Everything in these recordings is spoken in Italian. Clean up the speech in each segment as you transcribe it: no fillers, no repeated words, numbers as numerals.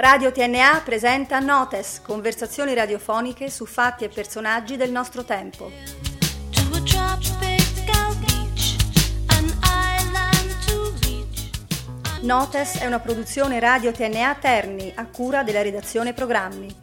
Radio TNA presenta Notes, conversazioni radiofoniche su fatti e personaggi del nostro tempo. Notes è una produzione Radio TNA Terni a cura della redazione programmi.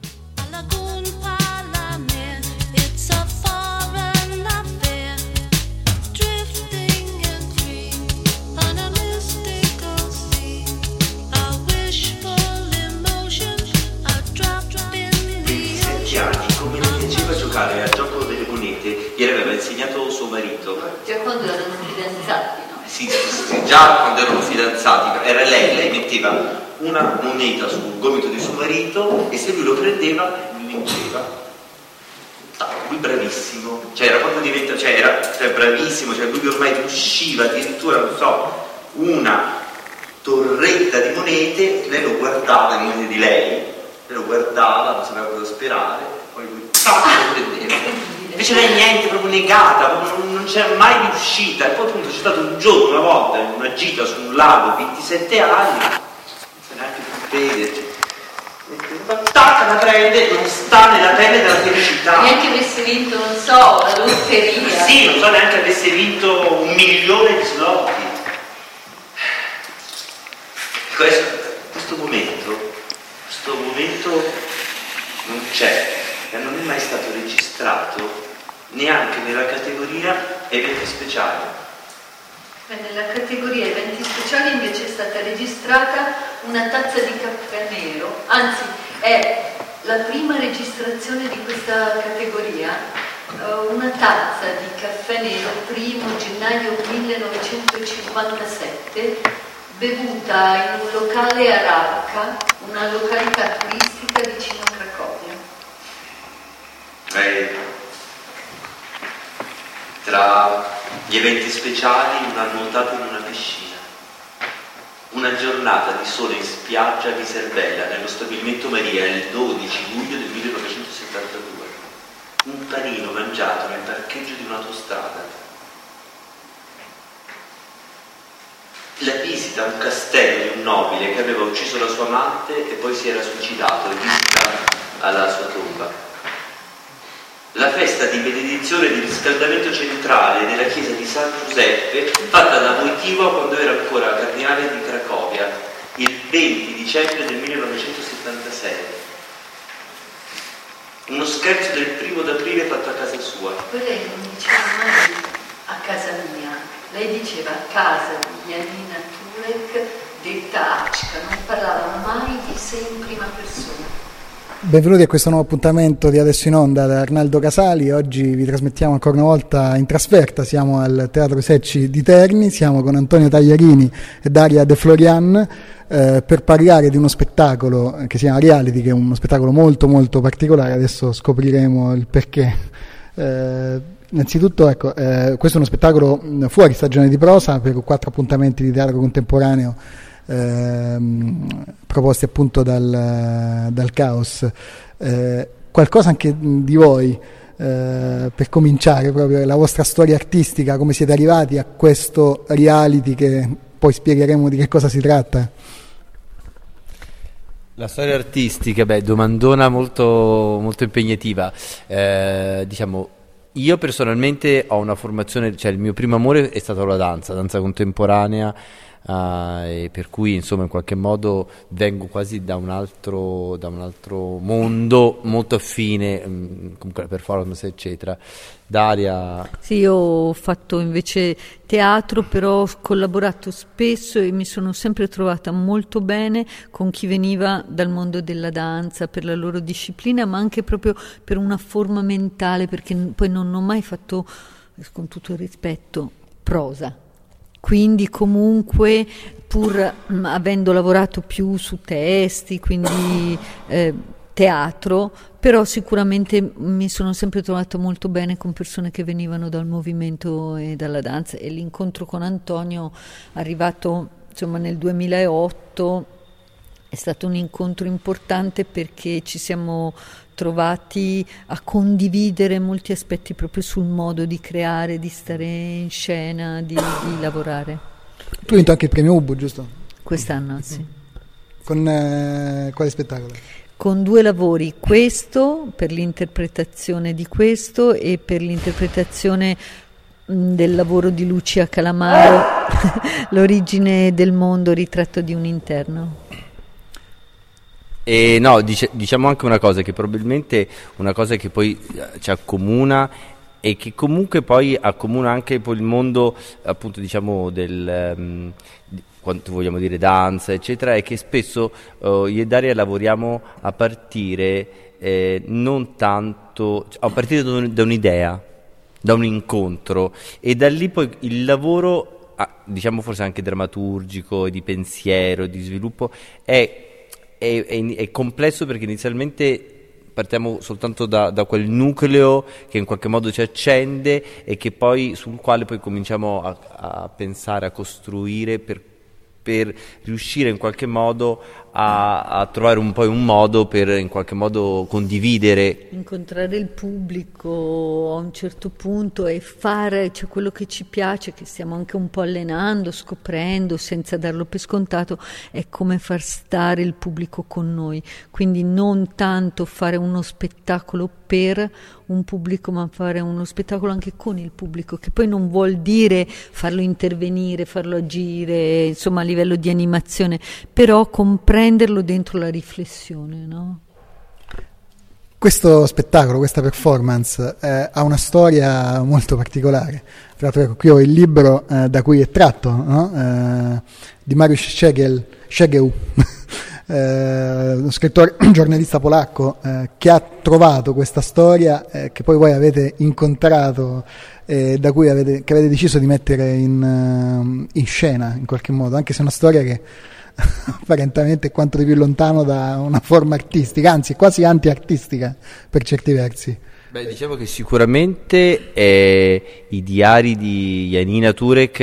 Al gioco delle monete gliene aveva insegnato suo marito. Già quando erano fidanzati, no? Sì, già quando erano fidanzati, era lei metteva una moneta sul gomito di suo marito e se lui lo prendeva lui vinceva. Lui bravissimo, era proprio diventato, era bravissimo, lui ormai riusciva addirittura, non so, una torretta di monete, lei lo guardava, le monete di lei lo guardava, non sapeva cosa sperare, poi lui lo prendeva. Invece lei niente, proprio negata, non c'era mai riuscita. E poi appunto c'è stato un giorno, una volta, in una gita su un lago, 27 anni, non sa neanche più vederci. Tacca, la prende, non sta nella pelle della felicità. Neanche avesse vinto, non so, la lotteria. Sì, non so neanche avesse vinto 1 milione di zloty. Questo momento non c'è. E non è mai stato registrato neanche nella categoria eventi speciali. Nella categoria eventi speciali invece è stata registrata una tazza di caffè nero, anzi è la prima registrazione di questa categoria, una tazza di caffè nero 1 gennaio 1957, bevuta in un locale a Ravka, una località turistica vicino a Cracovia. Tra gli eventi speciali una nuotata in una piscina, una giornata di sole in spiaggia a Viserbella nello stabilimento Maria il 12 luglio del 1972, un panino mangiato nel parcheggio di un'autostrada, la visita a un castello di un nobile che aveva ucciso la sua amante e poi si era suicidato, e visita alla sua tomba. La festa di benedizione e di riscaldamento centrale della chiesa di San Giuseppe, fatta da Wojtyła quando era ancora cardinale di Cracovia, il 20 dicembre del 1976. Uno scherzo del 1° d'aprile fatto a casa sua. Poi lei non diceva mai a casa mia, lei diceva a casa di Janina Turek, detta Acca, non parlava mai di sé in prima persona. Benvenuti a questo nuovo appuntamento di Adesso in Onda da Arnaldo Casali. Oggi vi trasmettiamo ancora una volta in trasferta, siamo al Teatro Secci di Terni, siamo con Antonio Tagliarini e Daria De Florian per parlare di uno spettacolo che si chiama Reality, che è uno spettacolo molto molto particolare, adesso scopriremo il perché. Innanzitutto questo è uno spettacolo fuori stagione di prosa per 4 appuntamenti di teatro contemporaneo proposti appunto dal Caos. Qualcosa anche di voi per cominciare, proprio la vostra storia artistica, come siete arrivati a questo reality che poi spiegheremo di che cosa si tratta. La storia artistica, domandona molto, molto impegnativa. Diciamo, io personalmente ho una formazione, il mio primo amore è stato la danza contemporanea, e per cui insomma in qualche modo vengo quasi da un altro mondo molto affine, comunque la performance eccetera. Daria? Sì, io ho fatto invece teatro, però ho collaborato spesso e mi sono sempre trovata molto bene con chi veniva dal mondo della danza per la loro disciplina, ma anche proprio per una forma mentale, perché poi non ho mai fatto, con tutto il rispetto, prosa. Quindi comunque, pur avendo lavorato più su testi, quindi teatro, però sicuramente mi sono sempre trovata molto bene con persone che venivano dal movimento e dalla danza, e l'incontro con Antonio, arrivato insomma nel 2008, è stato un incontro importante perché ci siamo trovati a condividere molti aspetti proprio sul modo di creare, di stare in scena, di lavorare. Tu hai vinto anche il premio Ubu, giusto? Quest'anno, sì. Con quale spettacolo? Con 2 lavori, questo per l'interpretazione di questo e per l'interpretazione del lavoro di Lucia Calamaro, L'origine del mondo, ritratto di un interno. E no, diciamo anche una cosa, che probabilmente una cosa che poi ci accomuna e che comunque poi accomuna anche poi il mondo, appunto, diciamo quanto vogliamo dire danza eccetera, è che spesso io e Daria lavoriamo a partire non tanto a partire da un'idea, da un incontro, e da lì poi il lavoro diciamo forse anche drammaturgico, di pensiero, di sviluppo è complesso, perché inizialmente partiamo soltanto da quel nucleo che in qualche modo ci accende e che poi sul quale poi cominciamo a pensare, a costruire per riuscire in qualche modo a trovare un modo per in qualche modo condividere, incontrare il pubblico a un certo punto e fare quello che ci piace, che stiamo anche un po' allenando, scoprendo senza darlo per scontato, è come far stare il pubblico con noi, quindi non tanto fare uno spettacolo per un pubblico, ma fare uno spettacolo anche con il pubblico, che poi non vuol dire farlo intervenire, farlo agire, insomma a livello di animazione, però comprenderlo dentro la riflessione, no? Questo spettacolo, questa performance ha una storia molto particolare. Tra l'altro, ecco, qui ho il libro da cui è tratto, no? Di Mariusz Szczegieł, uno scrittore, un giornalista polacco che ha trovato questa storia che poi voi avete incontrato, da cui che avete deciso di mettere in scena in qualche modo, anche se è una storia che apparentemente è quanto di più lontano da una forma artistica, anzi quasi anti-artistica per certi versi. Beh, diciamo che sicuramente i diari di Janina Turek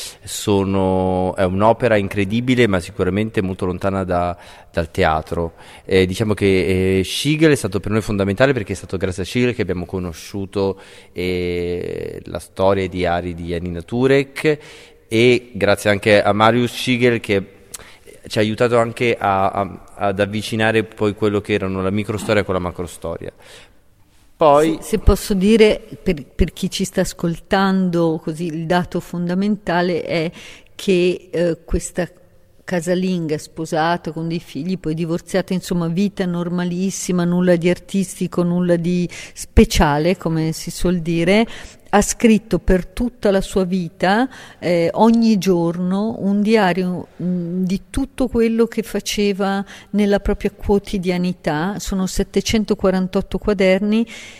è un'opera incredibile, ma sicuramente molto lontana dal teatro. Diciamo che Szczegieł è stato per noi fondamentale, perché è stato grazie a Szczegieł che abbiamo conosciuto la storia e i diari di Janina Turek, e grazie anche a Mariusz Szczegieł che ci ha aiutato anche ad avvicinare poi quello che erano la microstoria con la macrostoria. Poi, se posso dire, per chi ci sta ascoltando, così il dato fondamentale è che questa casalinga sposata con dei figli, poi divorziata, insomma vita normalissima, nulla di artistico, nulla di speciale, come si suol dire, ha scritto per tutta la sua vita, ogni giorno, un diario di tutto quello che faceva nella propria quotidianità. Sono 748 quaderni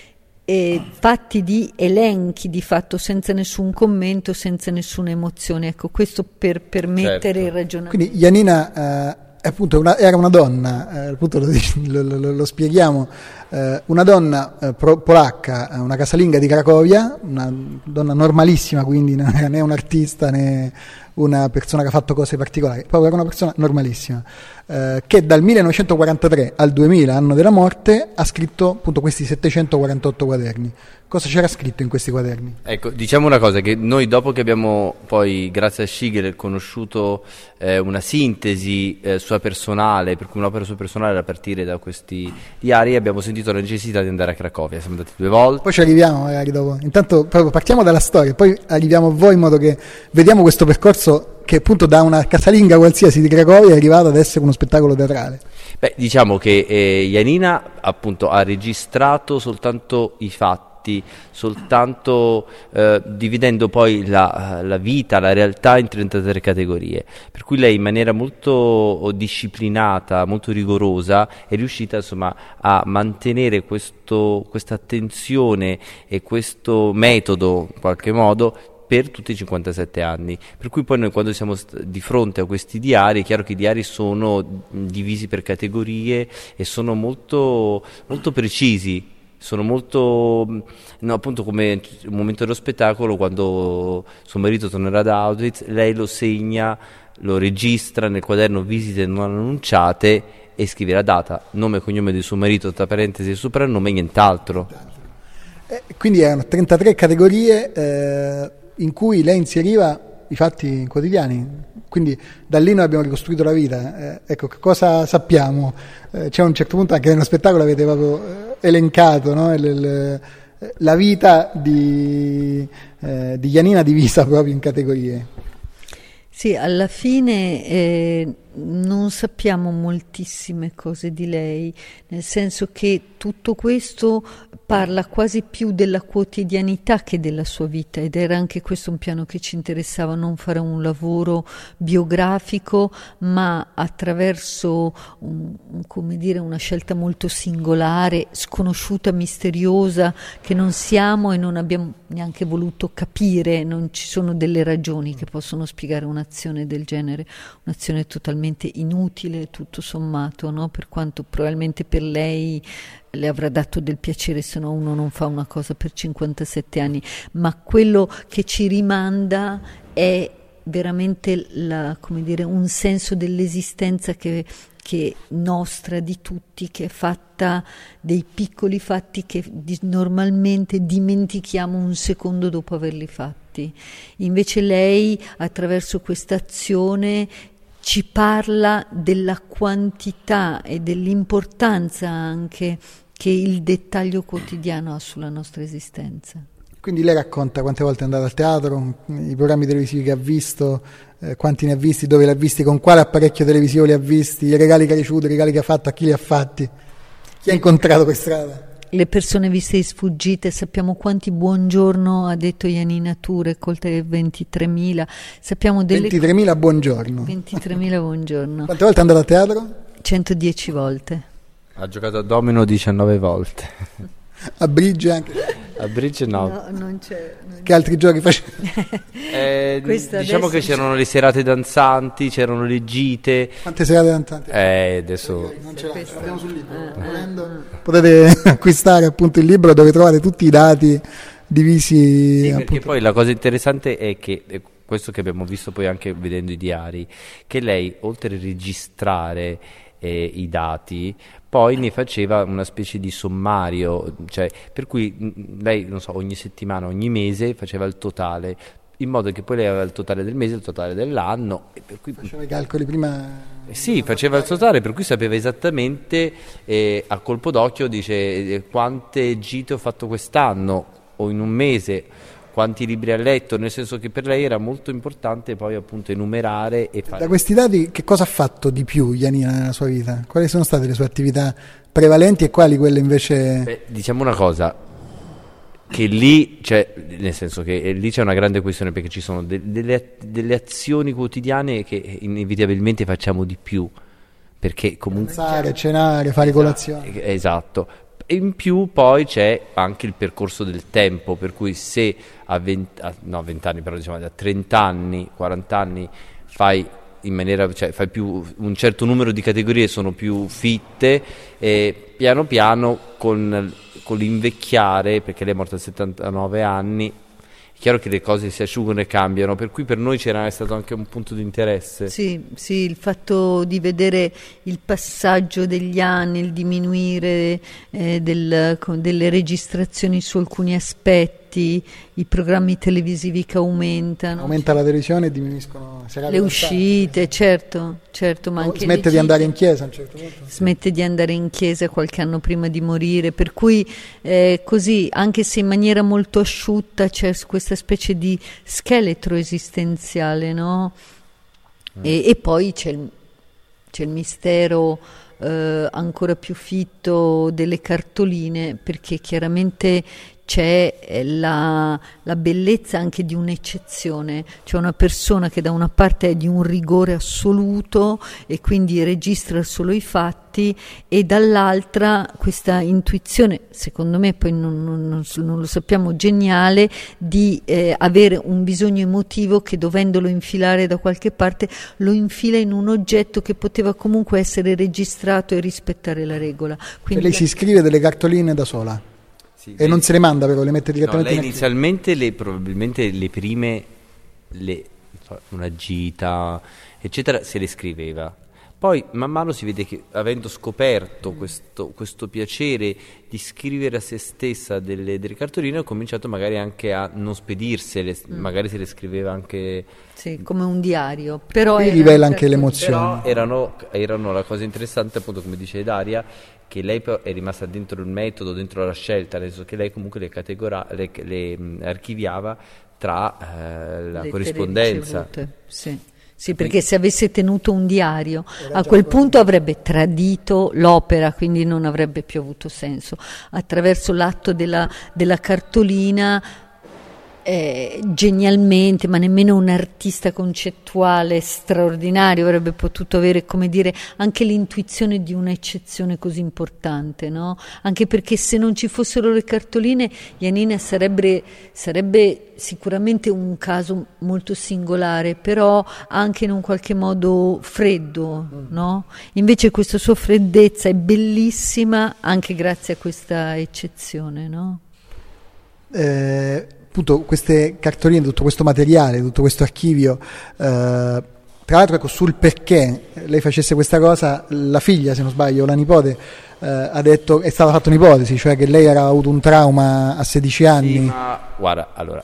fatti di elenchi, di fatto, senza nessun commento, senza nessuna emozione. Ecco, questo per permettere il ragionamento. Quindi Janina appunto era una donna, appunto lo spieghiamo, una donna polacca, una casalinga di Cracovia, una donna normalissima, quindi non era né un artista né una persona che ha fatto cose particolari, proprio era una persona normalissima, che dal 1943 al 2000, anno della morte, ha scritto appunto questi 748 quaderni. Cosa c'era scritto in questi quaderni? Ecco, diciamo una cosa, che noi dopo che abbiamo poi, grazie a Szczegieł, conosciuto una sintesi sua personale, per cui un'opera sua personale a partire da questi diari, abbiamo sentito la necessità di andare a Cracovia. Siamo andati 2 volte. Poi ci arriviamo magari dopo. Intanto proprio partiamo dalla storia, poi arriviamo a voi in modo che vediamo questo percorso che appunto da una casalinga qualsiasi di Cracovia è arrivato ad essere uno spettacolo teatrale. Beh, diciamo che Janina appunto ha registrato soltanto i fatti, soltanto dividendo poi la vita, la realtà in 33 categorie, per cui lei in maniera molto disciplinata, molto rigorosa è riuscita insomma a mantenere questa attenzione e questo metodo in qualche modo per tutti i 57 anni, per cui poi noi quando siamo di fronte a questi diari, è chiaro che i diari sono divisi per categorie e sono molto, molto precisi. Sono molto, no, appunto come un momento dello spettacolo, quando suo marito tornerà da Auschwitz, lei lo segna, lo registra nel quaderno visite non annunciate e scrive la data, nome e cognome di suo marito, tra parentesi il soprannome e nient'altro. Quindi erano 33 categorie in cui lei inseriva i fatti quotidiani, quindi da lì noi abbiamo ricostruito la vita. Ecco, che cosa sappiamo? C'è un certo punto anche nello spettacolo avete proprio elencato, no? La vita di Janina divisa proprio in categorie. Sì, alla fine non sappiamo moltissime cose di lei, nel senso che tutto questo parla quasi più della quotidianità che della sua vita, ed era anche questo un piano che ci interessava, non fare un lavoro biografico, ma attraverso come dire, una scelta molto singolare, sconosciuta, misteriosa, che non siamo e non abbiamo neanche voluto capire. Non ci sono delle ragioni che possono spiegare un'azione del genere, un'azione totalmente inutile tutto sommato, no? Per quanto probabilmente per lei le avrà dato del piacere, se no uno non fa una cosa per 57 anni, ma quello che ci rimanda è veramente come dire, un senso dell'esistenza che nostra, di tutti, che è fatta dei piccoli fatti che normalmente dimentichiamo un secondo dopo averli fatti. Invece lei, attraverso questa azione, ci parla della quantità e dell'importanza anche che il dettaglio quotidiano ha sulla nostra esistenza. Quindi lei racconta quante volte è andata al teatro, i programmi televisivi che ha visto, quanti ne ha visti, dove li ha visti, con quale apparecchio televisivo li ha visti, i regali che ha ricevuto, i regali che ha fatto, a chi li ha fatti, chi ha incontrato per strada. Le persone viste di sfuggite, sappiamo quanti buongiorno ha detto Janina Turek, oltre 23.000. Sappiamo delle 23.000 buongiorno. 23.000 buongiorno. Quante volte è andata a teatro? 110 volte. Ha giocato a domino 19 volte. A bridge anche? A bridge no. No, non c'è. Che altri giochi faceva? Diciamo che c'erano le serate danzanti, c'erano le gite. Quante serate danzanti? Adesso Non ce l'ha, abbiamo sul libro. Potete acquistare appunto il libro dove trovate tutti i dati divisi. Sì, perché poi la cosa interessante è che questo che abbiamo visto poi anche vedendo i diari, che lei oltre a registrare i dati, poi ne faceva una specie di sommario, cioè per cui lei, non so, ogni settimana, ogni mese faceva il totale, in modo che poi lei aveva il totale del mese, il totale dell'anno, e per cui faceva i calcoli prima. Sì, faceva il totale, per cui sapeva esattamente a colpo d'occhio, dice quante gite ho fatto quest'anno o in un mese, quanti libri ha letto, nel senso che per lei era molto importante poi appunto enumerare e fare. Da questi dati che cosa ha fatto di più Janina nella sua vita? Quali sono state le sue attività prevalenti e quali quelle invece? Diciamo una cosa, che lì c'è, nel senso che lì c'è una grande questione, perché ci sono delle azioni quotidiane che inevitabilmente facciamo di più, perché comunque pensare, cenare, fare colazione. Esatto. E in più poi c'è anche il percorso del tempo, per cui se a 20 anni, però diciamo a 30 anni, 40 anni fai in maniera, cioè fai più un certo numero di categorie, sono più fitte, e piano piano con l'invecchiare, perché lei è morta a 79 anni, è chiaro che le cose si asciugano e cambiano, per cui per noi c'era stato anche un punto di interesse. Sì, il fatto di vedere il passaggio degli anni, il diminuire delle registrazioni su alcuni aspetti, i programmi televisivi che aumentano. Aumenta la televisione e diminuiscono le uscite, certo, ma anche smette di andare in chiesa a un certo punto. Smette di andare in chiesa qualche anno prima di morire, per cui così, anche se in maniera molto asciutta, c'è questa specie di scheletro esistenziale, no? E poi c'è il mistero ancora più fitto delle cartoline, perché chiaramente c'è la bellezza anche di un'eccezione, cioè una persona che da una parte è di un rigore assoluto e quindi registra solo i fatti, e dall'altra questa intuizione, secondo me poi non lo sappiamo, geniale, di avere un bisogno emotivo che, dovendolo infilare da qualche parte, lo infila in un oggetto che poteva comunque essere registrato e rispettare la regola. Quindi lei si scrive delle cartoline da sola? E non se le manda, però le mette direttamente lei inizialmente probabilmente le prime una gita eccetera se le scriveva, Poi man mano si vede che, avendo scoperto questo piacere di scrivere a se stessa delle cartoline, ha cominciato magari anche a non spedirsele, magari se le scriveva anche... Sì, come un diario. Però qui rivela anche l'emozione. Però erano la cosa interessante, appunto, come dice Daria, che lei è rimasta dentro il metodo, dentro la scelta, nel senso che lei comunque le archiviava tra la corrispondenza. Sì, perché se avesse tenuto un diario a quel punto avrebbe tradito l'opera, quindi non avrebbe più avuto senso. Attraverso l'atto della cartolina, genialmente, ma nemmeno un artista concettuale straordinario avrebbe potuto avere, come dire, anche l'intuizione di un'eccezione così importante, no? Anche perché se non ci fossero le cartoline, Janina sarebbe sicuramente un caso molto singolare, però anche in un qualche modo freddo, no? Invece questa sua freddezza è bellissima anche grazie a questa eccezione, no? Appunto queste cartoline, tutto questo materiale, tutto questo archivio, tra l'altro, ecco, sul perché lei facesse questa cosa, la figlia, se non sbaglio, la nipote, ha detto, è stata fatta un'ipotesi, cioè che lei era avuto un trauma a 16 anni. Sì, ma guarda, allora,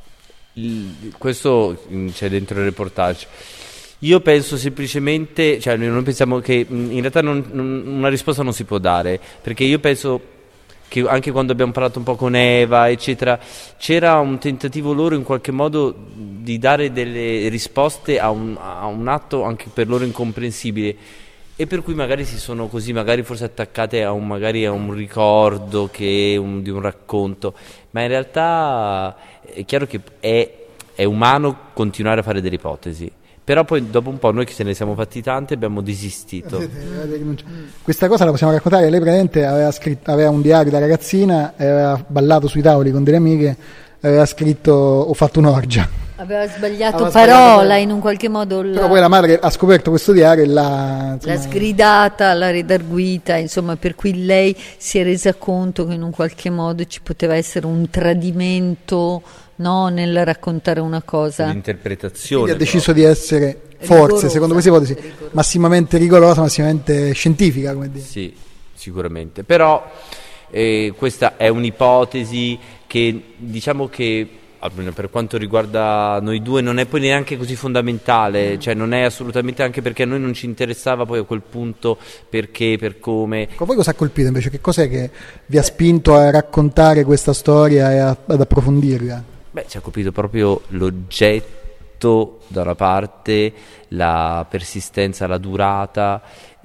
questo c'è dentro il reportage. Io penso semplicemente, cioè noi non pensiamo che in realtà una risposta non si può dare, perché io penso che anche quando abbiamo parlato un po' con Eva, eccetera, c'era un tentativo loro in qualche modo di dare delle risposte a un atto anche per loro incomprensibile, e per cui magari si sono così, magari forse attaccate a un ricordo di un racconto, ma in realtà è chiaro che è umano continuare a fare delle ipotesi. Però poi dopo un po' noi che se ne siamo fatti tante abbiamo desistito. Questa cosa la possiamo raccontare. Lei praticamente aveva un diario da ragazzina, aveva ballato sui tavoli con delle amiche, aveva scritto "ho fatto un'orgia". Aveva sbagliato parola in un qualche modo. Però poi la madre ha scoperto questo diario e l'ha sgridata, l'ha redarguita, insomma, per cui lei si è resa conto che in un qualche modo ci poteva essere un tradimento, no, nel raccontare una cosa. L'interpretazione. Quindi ha deciso di essere, forse, rigorosa, secondo queste ipotesi, massimamente rigorosa, massimamente scientifica, come dire. Sì, sicuramente. Però questa è un'ipotesi che, diciamo che, almeno per quanto riguarda noi due, non è poi neanche così fondamentale, cioè non è assolutamente, anche perché a noi non ci interessava poi a quel punto perché, per come. Voi cosa ha colpito invece? Che cos'è che vi ha spinto a raccontare questa storia e ad approfondirla? Beh, ci ha colpito proprio l'oggetto da una parte, la persistenza, la durata,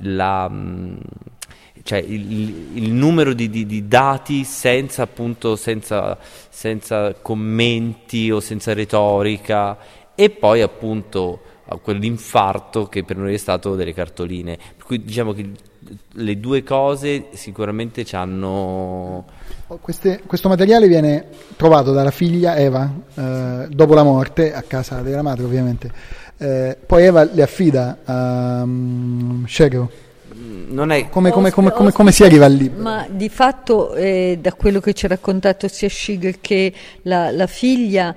cioè il numero di dati senza commenti o senza retorica, e poi appunto quell'infarto che per noi è stato delle cartoline. Per cui diciamo che le due cose sicuramente ci hanno... Questo materiale viene trovato dalla figlia Eva dopo la morte, a casa della madre ovviamente, poi Eva le affida a Shego. Non è... come si arriva al libro? Ma di fatto da quello che ci ha raccontato sia Shigel che la figlia,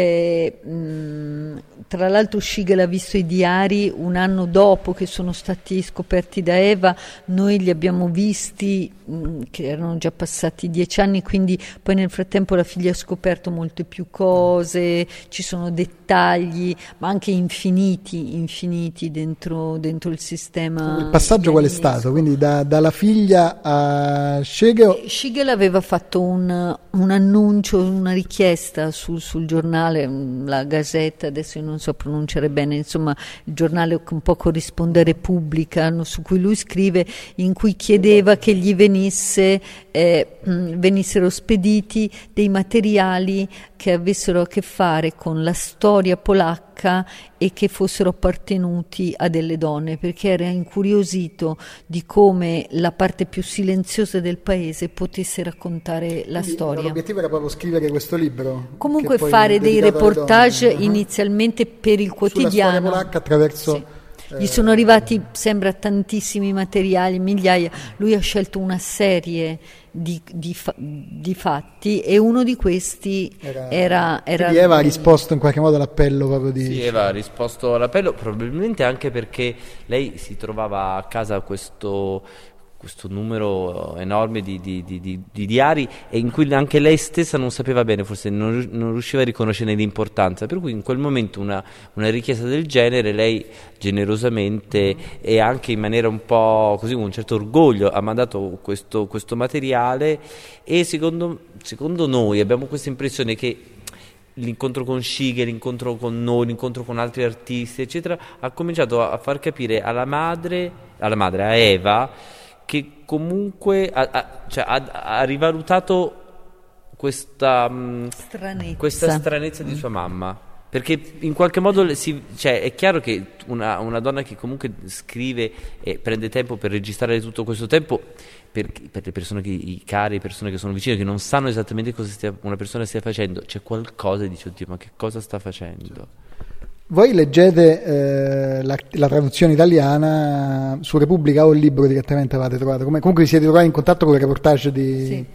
tra l'altro Shigel ha visto i diari un anno dopo che sono stati scoperti da Eva, noi li abbiamo visti che erano già passati 10 anni, quindi poi nel frattempo la figlia ha scoperto molte più cose, ci sono dettagli ma anche infiniti dentro il sistema. Il passaggio qual è stato? Quindi dalla figlia a Shigel? Shigel aveva fatto un annuncio, una richiesta sul giornale, la Gazzetta, adesso io non so pronunciare bene, insomma il giornale un po' corrisponde a Repubblica, su cui lui scrive, in cui chiedeva che gli venissero spediti dei materiali che avessero a che fare con la storia polacca e che fossero appartenuti a delle donne, perché era incuriosito di come la parte più silenziosa del paese potesse raccontare la storia. L'obiettivo era proprio scrivere questo libro. Comunque fare dei reportage inizialmente per il quotidiano. Sulla storia polacca attraverso... Sì. Gli sono arrivati, sembra, tantissimi materiali, migliaia. Lui ha scelto una serie di fatti e uno di questi era quindi Eva ha risposto in qualche modo all'appello proprio di... Sì, Eva ha risposto all'appello, probabilmente anche perché lei si trovava a casa questo numero enorme di diari, e in cui anche lei stessa non sapeva bene, forse non riusciva a riconoscere l'importanza, per cui in quel momento una richiesta del genere lei generosamente e anche in maniera un po' così, con un certo orgoglio, ha mandato questo materiale, e secondo noi abbiamo questa impressione che l'incontro con Schiegel, l'incontro con noi, l'incontro con altri artisti eccetera, ha cominciato a far capire alla madre, a Eva, che comunque ha rivalutato questa stranezza di sua mamma, perché in qualche modo è chiaro che una donna che comunque scrive e prende tempo per registrare tutto questo tempo, per le persone i cari, persone che sono vicine, che non sanno esattamente cosa una persona stia facendo, c'è qualcosa e dice: oddio, ma che cosa sta facendo? Voi leggete la traduzione italiana su Repubblica, o il libro direttamente avete trovato? Comunque vi siete trovati in contatto con il reportage di...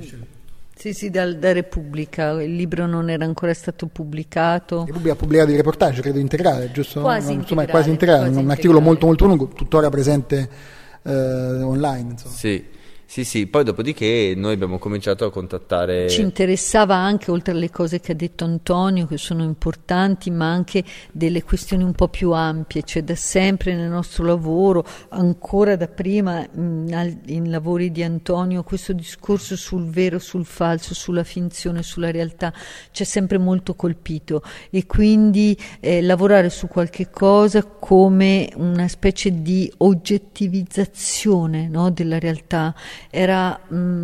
Sì, da Repubblica. Il libro non era ancora stato pubblicato. Repubblica ha pubblicato il reportage, credo integrale, giusto? Quasi integrale. Quasi integrale, un articolo molto molto lungo, tuttora presente online, insomma. Sì, poi dopodiché noi abbiamo cominciato a contattare... Ci interessava anche, oltre alle cose che ha detto Antonio, che sono importanti, ma anche delle questioni un po' più ampie, cioè da sempre nel nostro lavoro, ancora da prima in lavori di Antonio, questo discorso sul vero, sul falso, sulla finzione, sulla realtà, ci ha sempre molto colpito, e quindi lavorare su qualche cosa come una specie di oggettivizzazione, no, della realtà era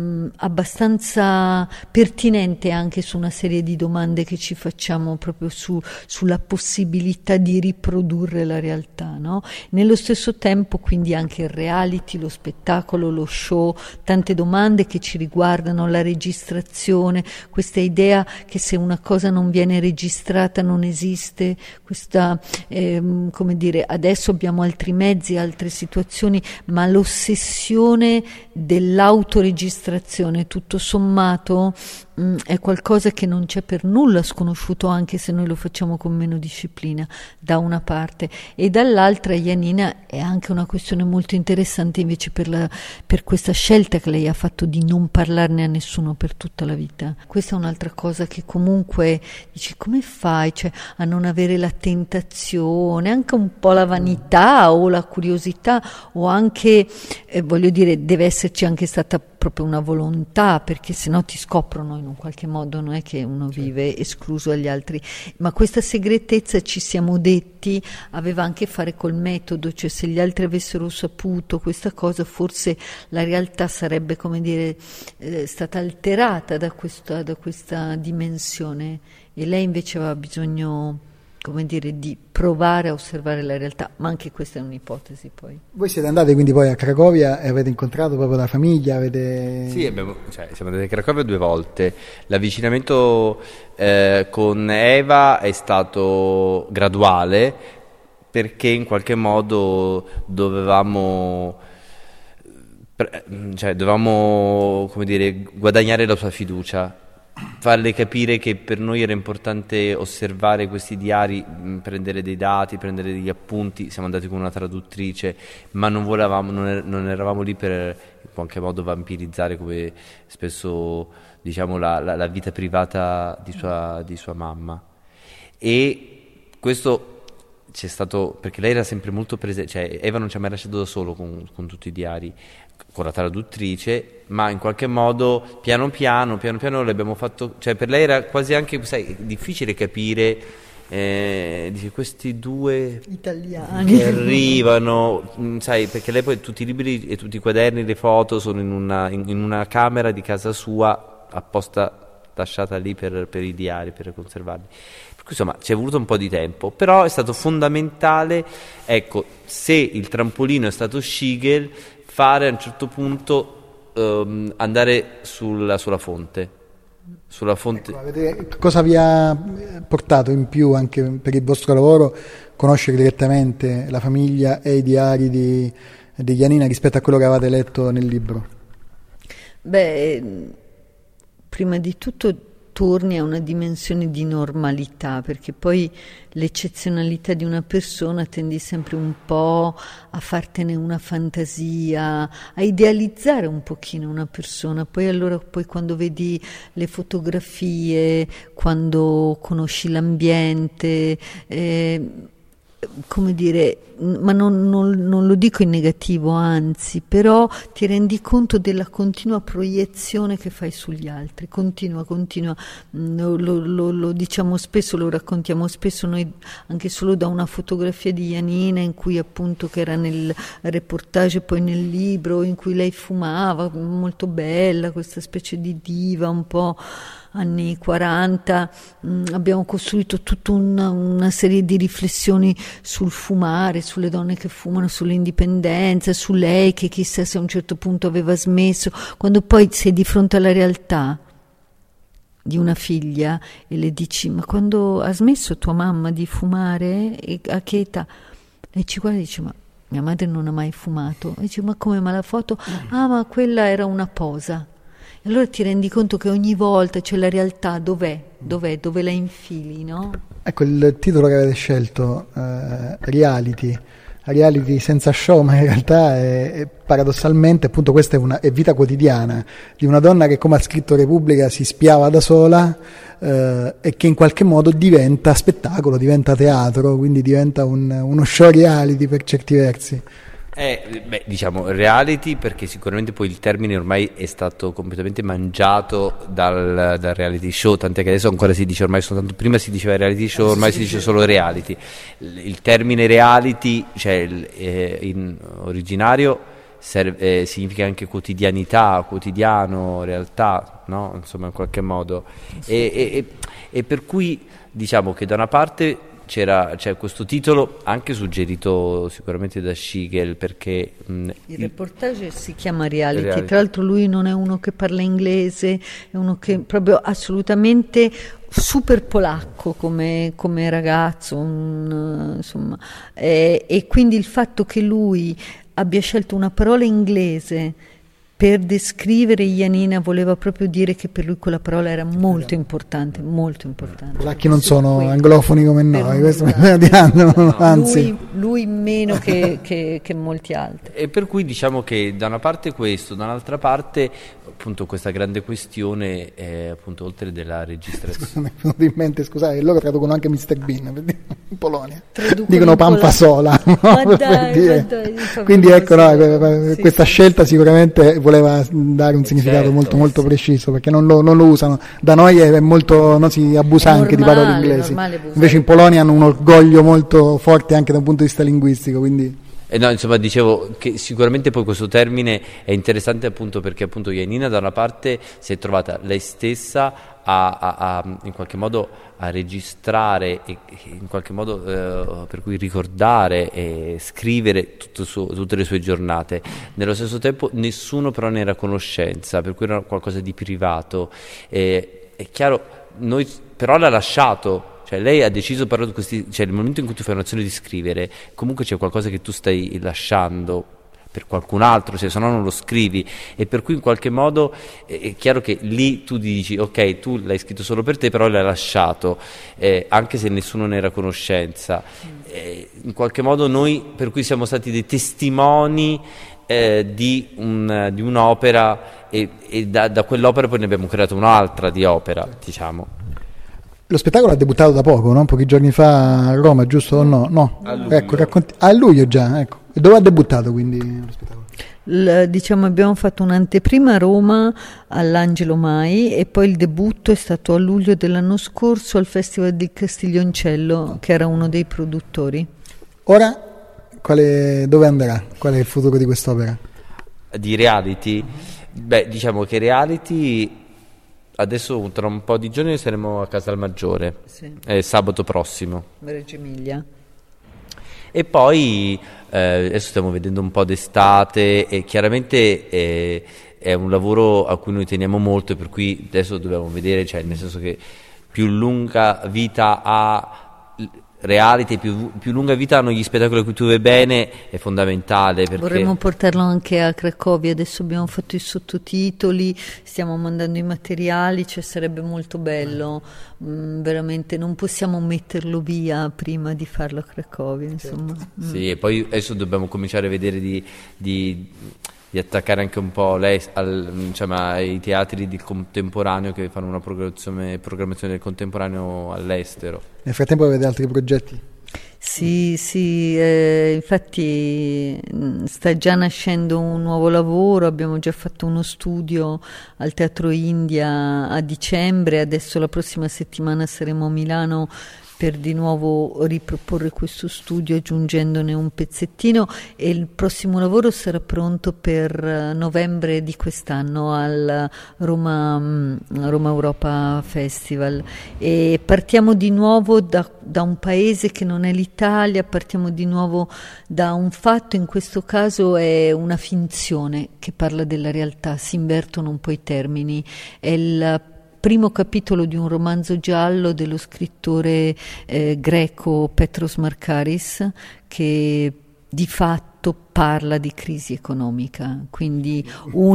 abbastanza pertinente anche su una serie di domande che ci facciamo proprio sulla possibilità di riprodurre la realtà, no? Nello stesso tempo quindi anche il reality, lo spettacolo, lo show, tante domande che ci riguardano, la registrazione, questa idea che se una cosa non viene registrata non esiste, questa come dire, adesso abbiamo altri mezzi, altre situazioni, ma l'ossessione dell'autoregistrazione tutto sommato è qualcosa che non c'è per nulla sconosciuto, anche se noi lo facciamo con meno disciplina da una parte, e dall'altra Janina è anche una questione molto interessante invece per questa scelta che lei ha fatto di non parlarne a nessuno per tutta la vita. Questa è un'altra cosa che comunque dici: come fai, cioè, a non avere la tentazione, anche un po' la vanità o la curiosità, o anche voglio dire, deve esserci anche stata proprio una volontà, perché sennò ti scoprono in un qualche modo, non è che uno vive escluso agli altri, ma questa segretezza, ci siamo detti, aveva anche a fare col metodo, cioè se gli altri avessero saputo questa cosa forse la realtà sarebbe, come dire, stata alterata da questa dimensione, e lei invece aveva bisogno, come dire, di provare a osservare la realtà, ma anche questa è un'ipotesi. Poi voi siete andati quindi poi a Cracovia e avete incontrato proprio la famiglia? Sì, siamo andati a Cracovia 2 volte. L'avvicinamento con Eva è stato graduale, perché in qualche modo dovevamo come dire, guadagnare la sua fiducia, farle capire che per noi era importante osservare questi diari, prendere dei dati, prendere degli appunti. Siamo andati con una traduttrice, ma non eravamo lì per in qualche modo vampirizzare, come spesso diciamo, la vita privata di sua mamma. E questo c'è stato perché lei era sempre molto presente, cioè Eva non ci ha mai lasciato da solo con tutti i diari, con la traduttrice, ma in qualche modo piano piano l'abbiamo fatto, cioè per lei era quasi anche, sai, difficile capire dice, questi due italiani che arrivano, sai, perché lei poi tutti i libri e tutti i quaderni, le foto sono in una camera di casa sua apposta lasciata lì per i diari, per conservarli. Per cui insomma ci è voluto un po' di tempo, però è stato fondamentale, ecco, se il trampolino è stato Schiegel, fare a un certo punto andare sulla fonte. Ecco, cosa vi ha portato in più anche per il vostro lavoro conoscere direttamente la famiglia e i diari di Janina rispetto a quello che avevate letto nel libro? Beh, prima di tutto torni a una dimensione di normalità, perché poi l'eccezionalità di una persona tendi sempre un po' a fartene una fantasia, a idealizzare un pochino una persona, poi quando vedi le fotografie, quando conosci l'ambiente, come dire, ma non lo dico in negativo, anzi, però ti rendi conto della continua proiezione che fai sugli altri, continua, lo diciamo spesso, lo raccontiamo spesso noi, anche solo da una fotografia di Janina in cui appunto, che era nel reportage e poi nel libro, in cui lei fumava, molto bella, questa specie di diva un po' anni 40, abbiamo costruito tutta una serie di riflessioni sul fumare, sulle donne che fumano, sull'indipendenza, su lei che chissà se a un certo punto aveva smesso, quando poi sei di fronte alla realtà di una figlia e le dici: ma quando ha smesso tua mamma di fumare, e a che età? Lei ci guarda e dice: ma mia madre non ha mai fumato. E dice: ma come, ma la foto? Ah, ma quella era una posa. E allora ti rendi conto che ogni volta c'è la realtà, dove la infili, no? Ecco, il titolo che avete scelto, reality senza show, ma in realtà è paradossalmente, appunto, questa è vita quotidiana di una donna che, come ha scritto Repubblica, si spiava da sola e che in qualche modo diventa spettacolo, diventa teatro, quindi diventa uno show reality per certi versi. Diciamo reality, perché sicuramente poi il termine ormai è stato completamente mangiato dal reality show, tant'è che adesso ancora si dice, ormai soltanto prima si diceva reality show, ormai si dice solo reality. Il termine reality, cioè in originario, significa anche quotidianità, quotidiano, realtà, no? Insomma, in qualche modo, e per cui diciamo che da una parte c'è questo titolo anche suggerito sicuramente da Siegel, perché il reportage si chiama reality. Tra l'altro lui non è uno che parla inglese, è uno che proprio assolutamente super polacco come ragazzo, insomma, e quindi il fatto che lui abbia scelto una parola inglese per descrivere Janina voleva proprio dire che per lui quella parola era molto importante, molto importante. I polacchi non sono anglofoni come noi, questo anzi. Lui meno che molti altri. E per cui diciamo che da una parte questo, da un'altra parte appunto questa grande questione appunto oltre della registrazione. Mi è venuto in mente, scusate, loro traducono anche Mr. Bean in Polonia. Dicono Pampasola. Ma dai, quindi ecco, questa scelta sicuramente voleva dare un significato molto preciso, perché non lo usano. Da noi è molto, no, si abusa anche di parole inglesi. Invece in Polonia hanno un orgoglio molto forte anche da un punto di vista linguistico, quindi no, insomma, dicevo che sicuramente poi questo termine è interessante appunto perché appunto Janina da una parte si è trovata lei stessa a in qualche modo a registrare e in qualche modo per cui ricordare e scrivere tutte le sue giornate. Nello stesso tempo nessuno però ne era a conoscenza, per cui era qualcosa di privato. È chiaro, noi però l'ha lasciato. Cioè lei ha deciso però di questi, cioè nel momento in cui tu fai un'azione di scrivere, comunque c'è qualcosa che tu stai lasciando per qualcun altro, cioè se no non lo scrivi, e per cui in qualche modo è chiaro che lì tu dici ok, tu l'hai scritto solo per te, però l'hai lasciato, anche se nessuno ne era a conoscenza. In qualche modo noi per cui siamo stati dei testimoni di un'opera e da quell'opera poi ne abbiamo creato un'altra di opera, diciamo. Lo spettacolo ha debuttato da poco, no? Pochi giorni fa a Roma, giusto o no? No. A luglio. Ecco, a luglio già, ecco. E dove ha debuttato quindi lo spettacolo? Diciamo abbiamo fatto un'anteprima a Roma all'Angelo Mai e poi il debutto è stato a luglio dell'anno scorso al Festival di Castiglioncello, che era uno dei produttori. Ora dove andrà? Qual è il futuro di quest'opera? Di reality? Beh, diciamo che reality adesso tra un po' di giorni saremo a Casalmaggiore, sì. Sabato prossimo, Reggio Emilia. E poi adesso stiamo vedendo un po' d'estate e chiaramente è un lavoro a cui noi teniamo molto, per cui adesso dobbiamo vedere, cioè nel senso che più lunga vita ha reality, più lunga vita hanno gli spettacoli a cui tu vai bene, è fondamentale. Perché... Vorremmo portarlo anche a Cracovia, adesso abbiamo fatto i sottotitoli, stiamo mandando i materiali, cioè sarebbe molto bello, veramente non possiamo metterlo via prima di farlo a Cracovia, insomma. Sì, e poi adesso dobbiamo cominciare a vedere di attaccare anche un po' diciamo, ai teatri del contemporaneo che fanno una programmazione del contemporaneo all'estero. Nel frattempo avete altri progetti? Sì, infatti sta già nascendo un nuovo lavoro, abbiamo già fatto uno studio al Teatro India a dicembre, adesso la prossima settimana saremo a Milano per di nuovo riproporre questo studio aggiungendone un pezzettino, e il prossimo lavoro sarà pronto per novembre di quest'anno al Roma Europa Festival, e partiamo di nuovo da un paese che non è l'Italia, partiamo di nuovo da un fatto, in questo caso è una finzione che parla della realtà, si invertono un po' i termini, è il primo capitolo di un romanzo giallo dello scrittore greco Petros Markaris, che di fatto parla di crisi economica, quindi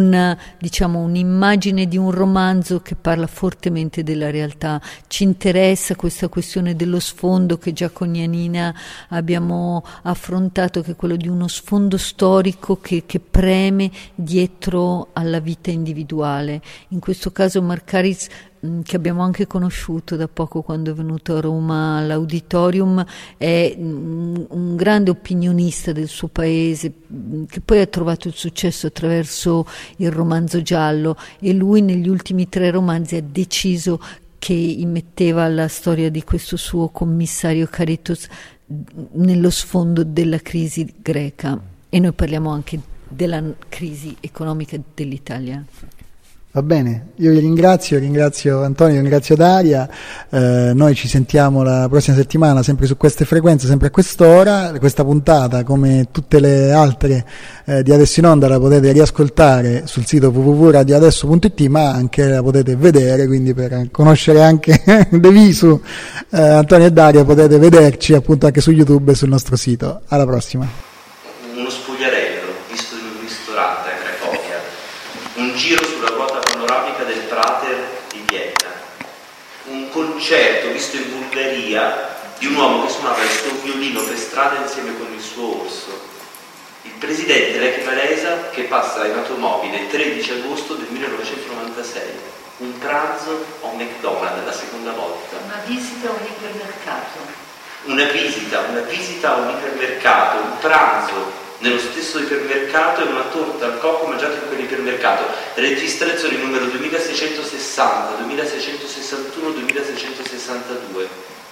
un'immagine di un romanzo che parla fortemente della realtà. Ci interessa questa questione dello sfondo che già con Janina abbiamo affrontato, che è quello di uno sfondo storico che preme dietro alla vita individuale. In questo caso Markaris, che abbiamo anche conosciuto da poco quando è venuto a Roma all'Auditorium, è un grande opinionista del suo paese, che poi ha trovato il successo attraverso il romanzo giallo, e lui negli ultimi 3 romanzi ha deciso che immetteva la storia di questo suo commissario Caritos nello sfondo della crisi greca, e noi parliamo anche della crisi economica dell'Italia. Va bene, io vi ringrazio Antonio, ringrazio Daria, noi ci sentiamo la prossima settimana sempre su queste frequenze, sempre a quest'ora. Questa puntata, come tutte le altre di Adesso in Onda, la potete riascoltare sul sito www.radioadesso.it, ma anche la potete vedere, quindi per conoscere anche De Visu, Antonio e Daria, potete vederci appunto anche su YouTube e sul nostro sito. Alla prossima. Uno spogliarello visto in un ristorante a Cracovia, un giro sulla ruota panoramica del Prater di Vienna, un concerto visto in Bulgaria di un uomo che suonava il suo violino per strada insieme con il suo orso, il presidente Lech Walesa che passa in automobile il 13 agosto del 1996, un pranzo a un McDonald's la seconda volta, Una visita a un ipermercato, una visita a un ipermercato, un pranzo nello stesso ipermercato e una torta al cocco mangiata in quell'ipermercato. Registrazioni numero 2660, 2661, 2662.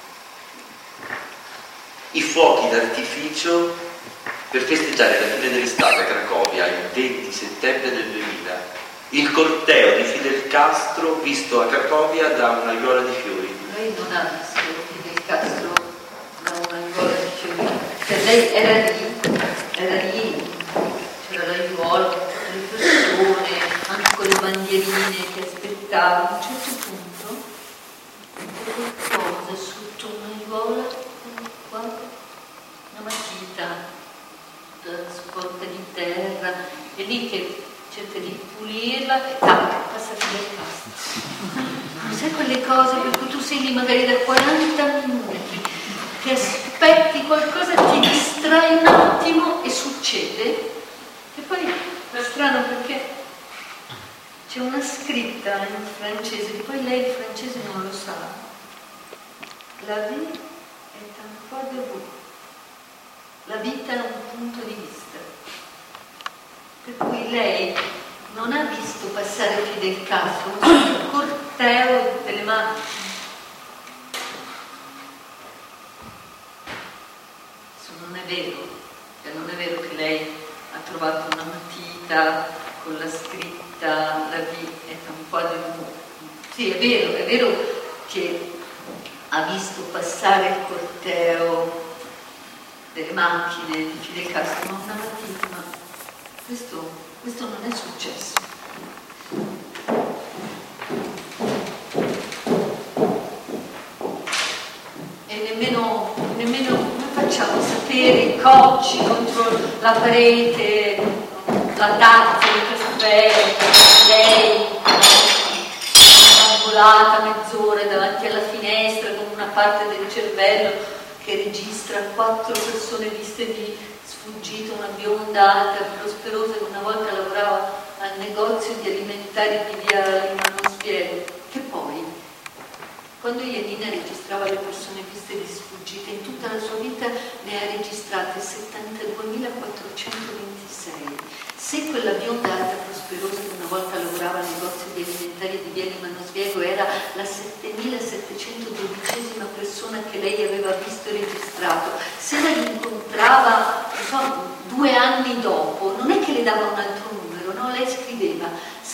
I fuochi d'artificio per festeggiare la fine dell'estate a Cracovia il 20 settembre del 2000. Il corteo di Fidel Castro visto a Cracovia da una aiuola di fiori. lei non ha visto Fidel Castro da una aiuola di fiori, cioè lei era lì, c'era l'aiuola, tutte le persone, anche con le bandierine che aspettavano. A un certo punto qualcosa sotto un'aiuola, qua, una matita sporca di terra, e lì che cerca di pulirla e passa Fidel Castro. Sai quelle cose per cui tu sei lì magari da 40 minuti, ti aspetti qualcosa, ti distrai un attimo e succede, e poi è strano perché c'è una scritta in francese, poi lei il francese non lo sa. La vie est un point de vue. La vita è un punto di vista. Per cui lei non ha visto passare Fidel Castro, un corteo delle macchine. Non è vero, cioè non è vero che lei ha trovato una matita con la scritta la vie est un point de vue. Sì, è vero che ha visto passare il corteo delle macchine di Fidel Castro, ma una matita, ma questo non è successo. E nemmeno nemmeno come facciamo a sapere i cocci contro la parete, la tazza, il caffè, lei volata mezz'ora davanti alla finestra con una parte del cervello che registra 4 persone viste di sfuggita, una bionda alta, prosperosa, che una volta lavorava al negozio di alimentari di via Limano Spiego, che poi, quando Janina registrava le persone viste di sfuggita, in tutta la sua vita ne ha registrate 72.426. Se quella bionda alta prosperosa che una volta lavorava al negozio di alimentari di via Limano Spiego era la 7.712esima persona che lei aveva visto e registrato, se la incontrava 2 anni dopo, non è che le dava un altro numero, no? Lei scriveva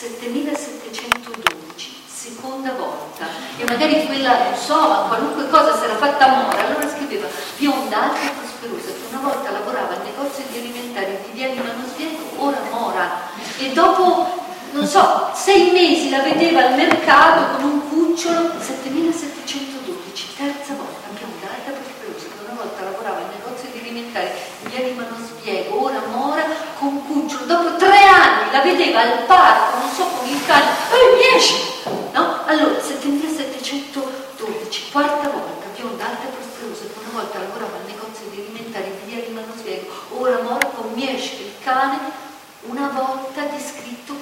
7.712, seconda volta, e magari quella, non so, ma qualunque cosa si era fatta mora, allora scriveva bionda alta e prosperosa che una volta lavorava al negozio di alimentari di via Limano Spiego, ora mora, e dopo non so 6 mesi la vedeva al mercato con un cucciolo. 7.712, terza volta, bionda alta e prosperosa che una volta lavorava al negozio di alimentari di via Limano Spiego, ora mora con cucciolo, dopo 3 anni la vedeva al parco, non so, con il cane, riesci, no? Allora 7.712, quarta volta, bionda alta e prosperosa che una volta lavorava al negozio di alimentari di via Limano Spiego, ora mora con Miesci, il cane, una volta descritto